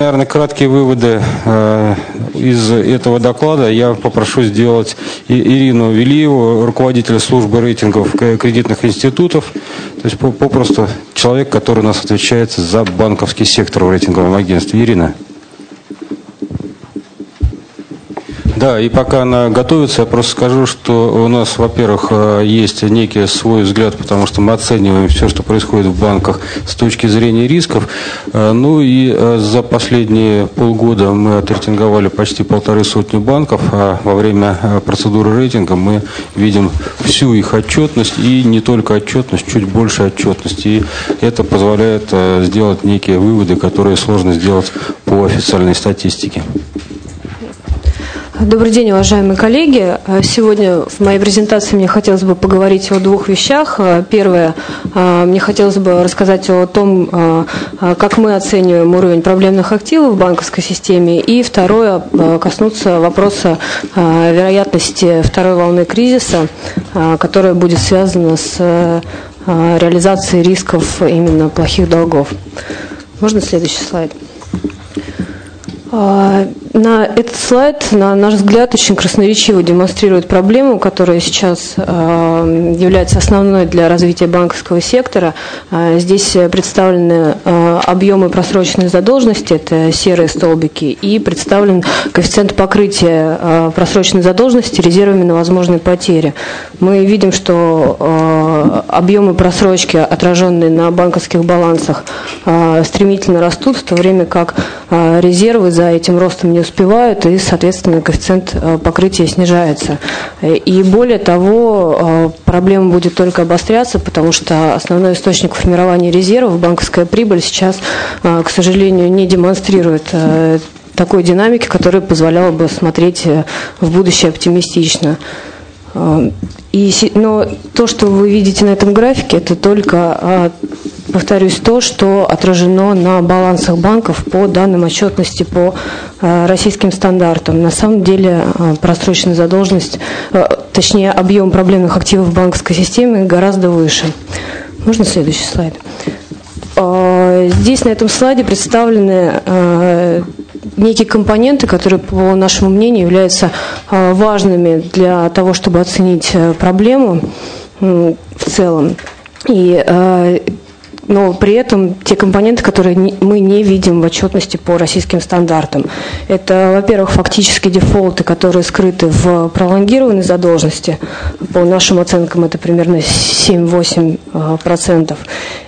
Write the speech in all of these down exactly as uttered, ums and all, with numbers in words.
Наверное, краткие выводы э, из этого доклада я попрошу сделать Ирину Велиеву, руководителя службы рейтингов кредитных институтов, то есть попросту человек, который у нас отвечает за банковский сектор в рейтинговом агентстве. Ирина. Да, и пока она готовится, я просто скажу, что у нас, во-первых, есть некий свой взгляд, потому что мы оцениваем все, что происходит в банках с точки зрения рисков. Ну и за последние полгода мы отрейтинговали почти полторы сотни банков, а во время процедуры рейтинга мы видим всю их отчетность и не только отчетность, чуть больше отчетности. И это позволяет сделать некие выводы, которые сложно сделать по официальной статистике. Добрый день, уважаемые коллеги. Сегодня в моей презентации мне хотелось бы поговорить о двух вещах. Первое, мне хотелось бы рассказать о том, как мы оцениваем уровень проблемных активов в банковской системе. И второе, коснуться вопроса вероятности второй волны кризиса, которая будет связана с реализацией рисков именно плохих долгов. Можно следующий слайд? На этот слайд, на наш взгляд, очень красноречиво демонстрирует проблему, которая сейчас является основной для развития банковского сектора. Здесь представлены объемы просроченной задолженности, это серые столбики, и представлен коэффициент покрытия просроченной задолженности резервами на возможные потери. Мы видим, что объемы просрочки, отраженные на банковских балансах, стремительно растут, в то время как резервы за этим ростом не успевают, и, соответственно, коэффициент покрытия снижается. И более того, проблема будет только обостряться, потому что основной источник формирования резервов, банковская прибыль, сейчас, к сожалению, не демонстрирует такой динамики, которая позволяла бы смотреть в будущее оптимистично. И, но то, что вы видите на этом графике, это только, повторюсь, то, что отражено на балансах банков по данным отчетности по российским стандартам. На самом деле просроченная задолженность, точнее объем проблемных активов в банковской системе гораздо выше. Можно следующий слайд? Здесь на этом слайде представлены некие компоненты, которые, по нашему мнению, являются важными для того, чтобы оценить проблему в целом. И, но при этом те компоненты, которые мы не видим в отчетности по российским стандартам. Это, во-первых, фактические дефолты, которые скрыты в пролонгированной задолженности. По нашим оценкам это примерно семь-восемь процентов.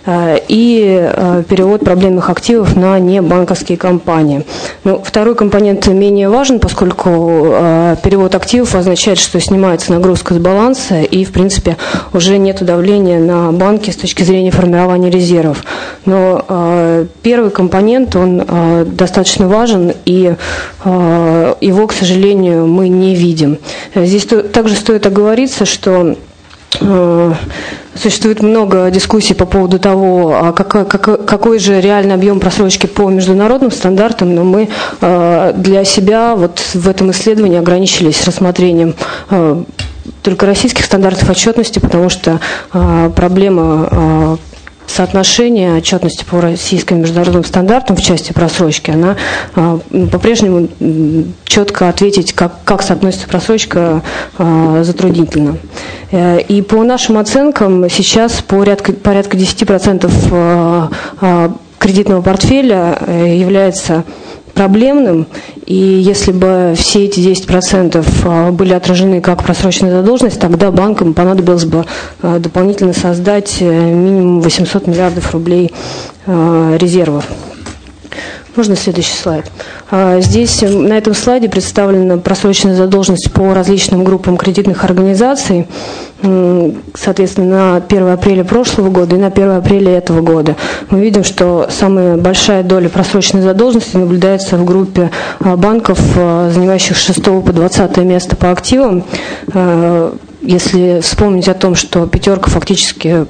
И перевод проблемных активов на небанковские компании. Ну, второй компонент менее важен, поскольку перевод активов означает, что снимается нагрузка с баланса, и, в принципе, уже нет давления на банки с точки зрения формирования резервов. Но э, первый компонент, он э, достаточно важен, и э, его, к сожалению, мы не видим. Здесь то, также стоит оговориться, что э, существует много дискуссий по поводу того, как, как, какой же реальный объем просрочки по международным стандартам, но мы э, для себя вот в этом исследовании ограничились рассмотрением э, только российских стандартов отчетности, потому что э, проблема э, соотношение отчетности по российским международным стандартам в части просрочки, она а, по-прежнему четко ответить, как, как соотносится просрочка, а, затруднительно. И по нашим оценкам сейчас порядка, порядка десять процентов а, а, кредитного портфеля является проблемным, и если бы все эти десять процентов были отражены как просроченная задолженность, тогда банкам понадобилось бы дополнительно создать минимум восемьсот миллиардов рублей резервов. Можно следующий слайд? Здесь на этом слайде представлена просроченная задолженность по различным группам кредитных организаций, соответственно, на первое апреля прошлого года и на первое апреля этого года. Мы видим, что самая большая доля просроченной задолженности наблюдается в группе банков, занимающих с шестого по двадцатое место по активам. Если вспомнить о том, что пятерка фактически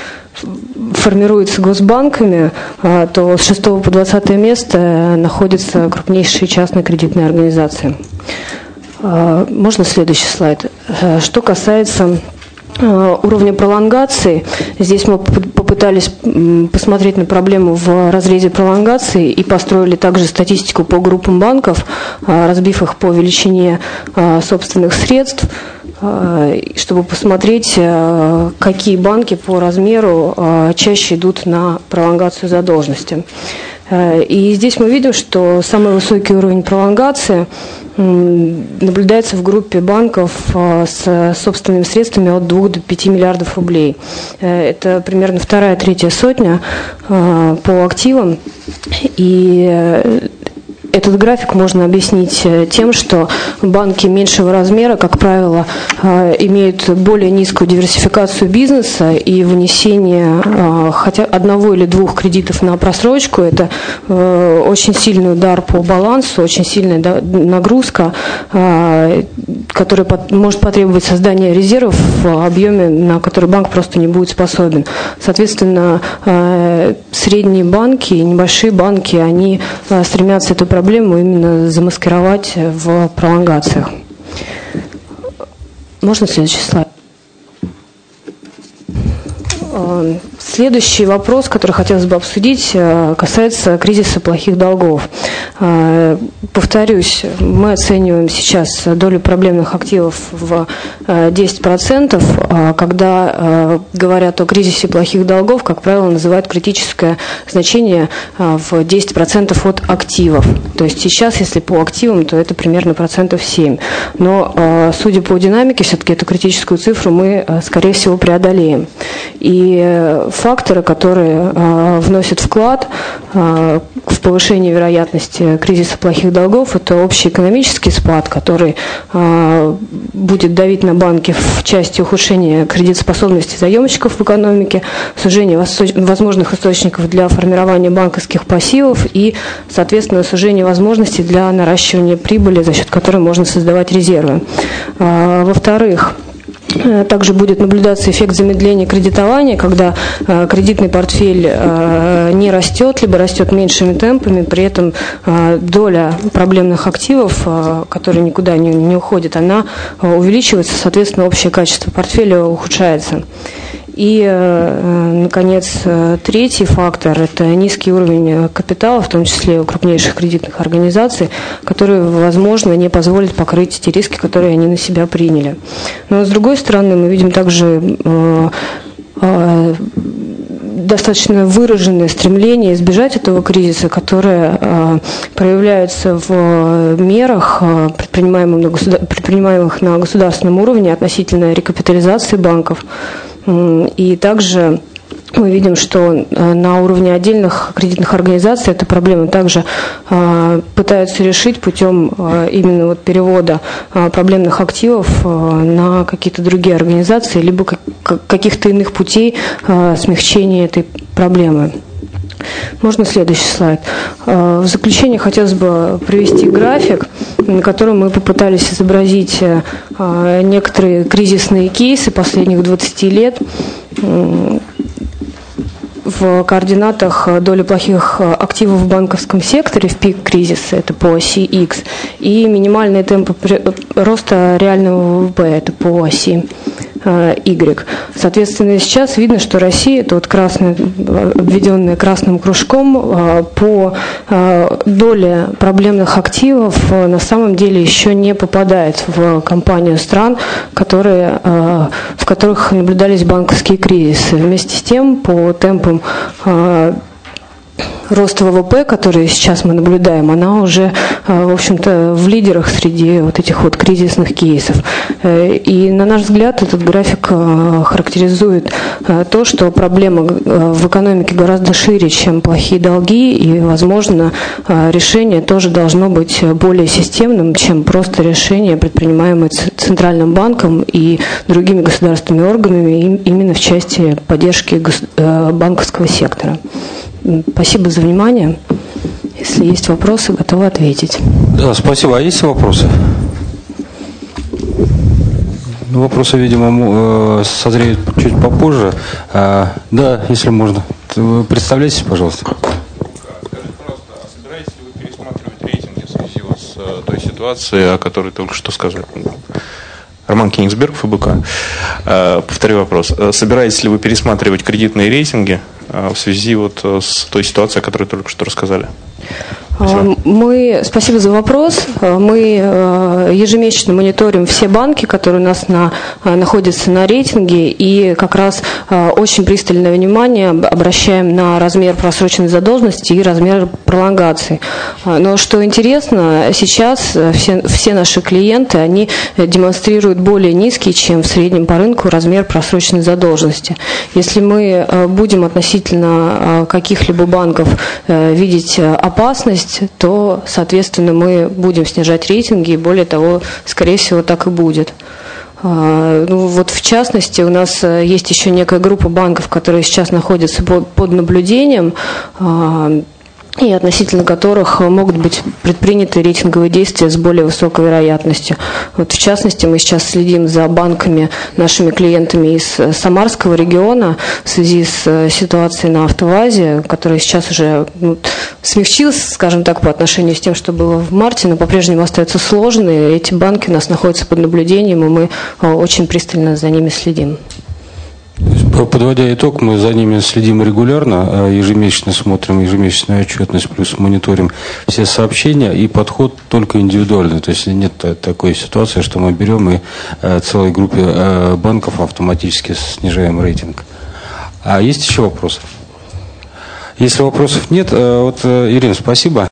формируется госбанками, то с шестого по двадцатое место находятся крупнейшие частные кредитные организации. Можно следующий слайд? Что касается уровня пролонгации. Здесь мы попытались посмотреть на проблему в разрезе пролонгации и построили также статистику по группам банков, разбив их по величине собственных средств, чтобы посмотреть, какие банки по размеру чаще идут на пролонгацию задолженности. И здесь мы видим, что самый высокий уровень пролонгации наблюдается в группе банков с собственными средствами от двух до пяти миллиардов рублей. Это примерно вторая, третья сотня по активам. И этот график можно объяснить тем, что банки меньшего размера, как правило, имеют более низкую диверсификацию бизнеса, и вынесение хотя одного или двух кредитов на просрочку – это очень сильный удар по балансу, очень сильная нагрузка, которая может потребовать создания резервов в объеме, на который банк просто не будет способен. Соответственно, средние банки, небольшие банки, они стремятся эту проблему именно замаскировать в пролонгациях. Можно следующий слайд? Следующий вопрос, который хотелось бы обсудить, касается кризиса плохих долгов. Повторюсь, мы оцениваем сейчас долю проблемных активов в десять процентов. Когда говорят о кризисе плохих долгов, как правило, называют критическое значение в десять процентов от активов. То есть сейчас, если по активам, то это примерно процентов семь. Но, судя по динамике, все-таки эту критическую цифру мы, скорее всего, преодолеем. И факторы, которые э, вносят вклад э, в повышение вероятности кризиса плохих долгов, это общий экономический спад, который э, будет давить на банки в части ухудшения кредитоспособности заемщиков в экономике, сужение возможных источников для формирования банковских пассивов и, соответственно, сужение возможностей для наращивания прибыли, за счет которой можно создавать резервы. Э, во-вторых, также будет наблюдаться эффект замедления кредитования, когда э, кредитный портфель э, не растет, либо растет меньшими темпами, при этом э, доля проблемных активов, э, которые никуда не, не уходят, она э, увеличивается, соответственно, общее качество портфеля ухудшается. И, наконец, третий фактор – это низкий уровень капитала, в том числе у крупнейших кредитных организаций, которые, возможно, не позволят покрыть те риски, которые они на себя приняли. Но, с другой стороны, мы видим также достаточно выраженное стремление избежать этого кризиса, которое проявляется в мерах, предпринимаемых на, государ... предпринимаемых на государственном уровне относительно рекапитализации банков. И также мы видим, что на уровне отдельных кредитных организаций эту проблему также пытаются решить путем именно вот перевода проблемных активов на какие-то другие организации, либо каких-то иных путей смягчения этой проблемы. Можно следующий слайд. В заключение хотелось бы привести график, на котором мы попытались изобразить некоторые кризисные кейсы последних двадцати лет. В координатах доли плохих активов в банковском секторе в пик кризиса, это по оси X, и минимальные темпы роста реального ВВП, это по оси Y. Соответственно, сейчас видно, что Россия, это вот красная, обведенная красным кружком, по доле проблемных активов на самом деле еще не попадает в компанию стран, которые, в которых наблюдались банковские кризисы. Вместе с тем, по темпам рост ВВП, который сейчас мы наблюдаем, она уже, в общем-то, в лидерах среди вот этих вот кризисных кейсов. И, на наш взгляд, этот график характеризует то, что проблема в экономике гораздо шире, чем плохие долги, и, возможно, решение тоже должно быть более системным, чем просто решение, предпринимаемое Центральным банком и другими государственными органами именно в части поддержки банковского сектора. Спасибо за внимание. Если есть вопросы, готовы ответить. Да, спасибо. А есть вопросы? Ну, вопросы, видимо, созреют чуть попозже. А, да, если можно. Представляйтесь, пожалуйста. Скажите, пожалуйста, а собираетесь ли вы пересматривать рейтинги в связи с той ситуацией, о которой только что сказали? Роман Кенигсберг, ФБК. Повторю вопрос. Собираетесь ли вы пересматривать кредитные рейтинги в связи вот с той ситуацией, о которой только что рассказали? Спасибо. Мы, спасибо за вопрос. Мы ежемесячно мониторим все банки, которые у нас на, находятся на рейтинге, и как раз очень пристальное внимание обращаем на размер просроченной задолженности и размер пролонгации. Но что интересно, сейчас все, все наши клиенты, они демонстрируют более низкий, чем в среднем по рынку, размер просроченной задолженности. Если мы будем относительно каких-либо банков видеть опасность, то, соответственно, мы будем снижать рейтинги, и более того, скорее всего, так и будет. Ну, вот в частности, у нас есть еще некая группа банков, которые сейчас находятся под наблюдением, и относительно которых могут быть предприняты рейтинговые действия с более высокой вероятностью. Вот в частности, мы сейчас следим за банками, нашими клиентами из Самарского региона в связи с ситуацией на АвтоВАЗе, которая сейчас уже ну, смягчилась, скажем так, по отношению с тем, что было в марте, но по-прежнему остаются сложные. Эти банки у нас находятся под наблюдением, и мы очень пристально за ними следим. Подводя итог, мы за ними следим регулярно, ежемесячно смотрим ежемесячную отчетность, плюс мониторим все сообщения, и подход только индивидуальный. То есть нет такой ситуации, что мы берем и целой группе банков автоматически снижаем рейтинг. А есть еще вопросы? Если вопросов нет, вот, Ирина, спасибо.